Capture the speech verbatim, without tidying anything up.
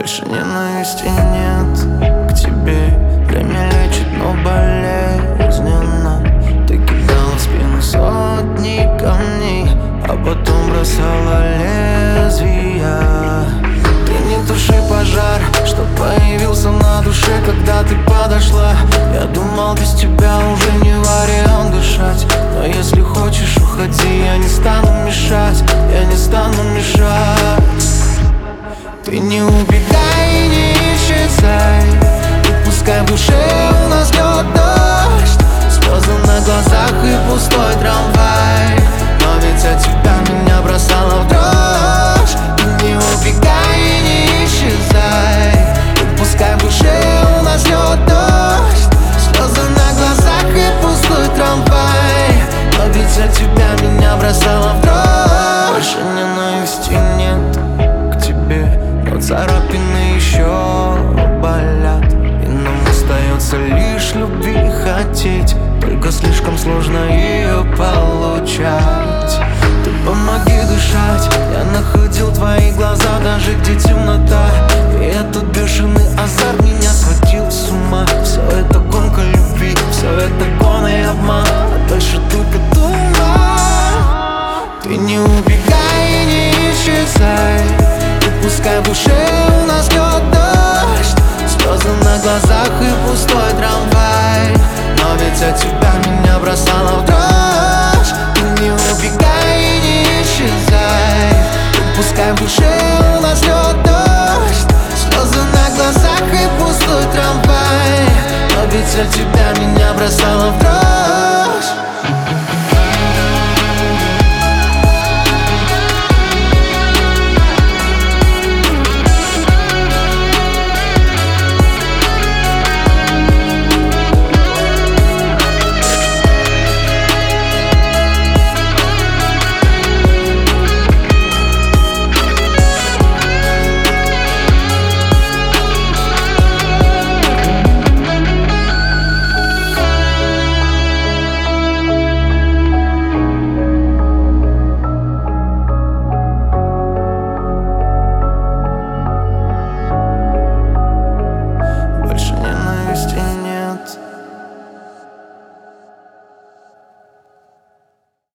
больше ненависти нет к тебе. Время лечит, но болезненно. Ты кидала в спину сотни камней, а потом бросала лезвия. Ты не туши пожар, что появился на душе, когда ты подошла. Я думал, без тебя уже не вариант дышать. Но если хочешь, уходи, я не стану мешать. Я не стану мешать. Ты не убегай и не исчезай. И пускай в душе у нас льет дождь, слезы на глазах и пустой трамвай. Но ведь от тебя меня бросало в дрожь. Ты не убегай и не исчезай. И пускай в душе у нас льет дождь, слезы на глазах и пустой трамвай. Но ведь от тебя меня бросало в дрожь. Больше ненависти нет к тебе, но царапины еще болят. И нам остается лишь любви хотеть, только слишком сложно ее получать. Ты помоги дышать. Я находил твои глаза даже где темнота. И этот бешеный азарт меня сводил с ума. Все это гонка любви, все это гон и обман, а дальше только туман. Ты не убегай и не исчезай. И пускай в душе у нас льет дождь, слезы на глазах и пустой трамвай. Но ведь от тебя меня бросало в дрожь. Ты не убегай и не исчезай. И пускай в душе у нас льет дождь, слезы на глазах и пустой трамвай. Но ведь от тебя меня бросало в дрожь.